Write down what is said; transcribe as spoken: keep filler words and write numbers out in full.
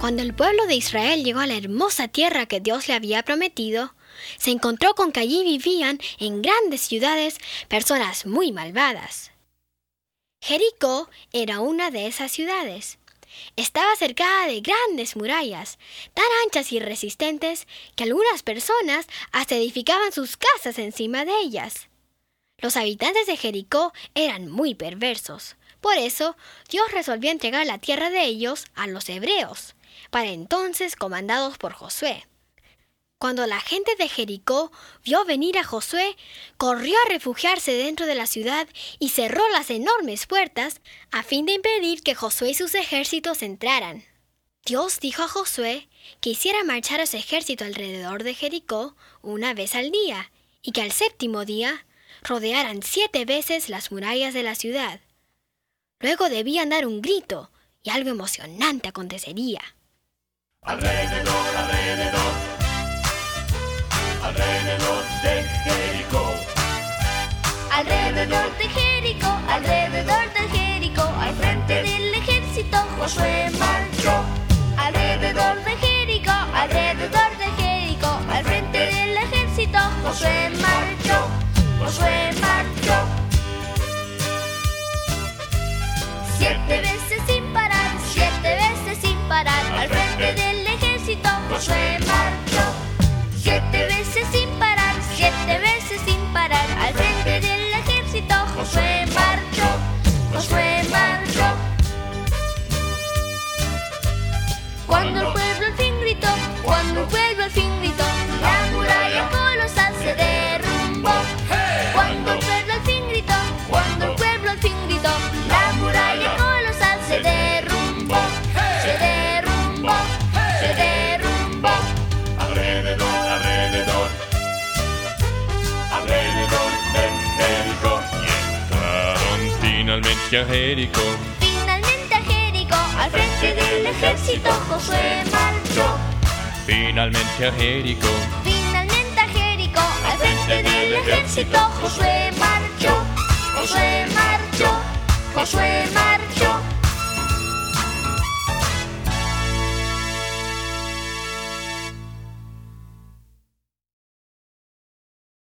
Cuando el pueblo de Israel llegó a la hermosa tierra que Dios le había prometido, se encontró con que allí vivían en grandes ciudades personas muy malvadas. Jericó era una de esas ciudades. Estaba cercada de grandes murallas, tan anchas y resistentes que algunas personas hasta edificaban sus casas encima de ellas. Los habitantes de Jericó eran muy perversos. Por eso, Dios resolvió entregar la tierra de ellos a los hebreos, para entonces comandados por Josué. Cuando la gente de Jericó vio venir a Josué, corrió a refugiarse dentro de la ciudad y cerró las enormes puertas a fin de impedir que Josué y sus ejércitos entraran. Dios dijo a Josué que hiciera marchar a su ejército alrededor de Jericó una vez al día y que al séptimo día rodearan siete veces las murallas de la ciudad. Luego debían dar un grito y algo emocionante acontecería. Alrededor, alrededor, alrededor de Jericó. Alrededor de Jericó, alrededor de Jericó, al frente del ejército Josué marchó. Alrededor de Jericó, alrededor de Jericó, al frente del ejército Josué marchó. Josué marchó. Siete veces sin parar, siete veces sin parar, al frente del ejército Josué marchó. Siete veces sin parar, siete veces sin parar, al frente del ejército Josué marchó. Josué marchó. Cuando el pueblo al fin gritó, cuando el pueblo al fin gritó, la muralla colosal se derrumbó. Cuando el pueblo al fin gritó, cuando el pueblo al fin gritó, la muralla colosal se derrumbó. Se derrumbó, se derrumbó. Alrededor, alrededor, alrededor de Jericó. Y entraron finalmente a Jericó. Finalmente a Jericó, al frente del ejército Josué marchó. Finalmente a Jericó. Finalmente a Jericó, al frente del ejército Josué marchó. Josué marchó. Josué marchó.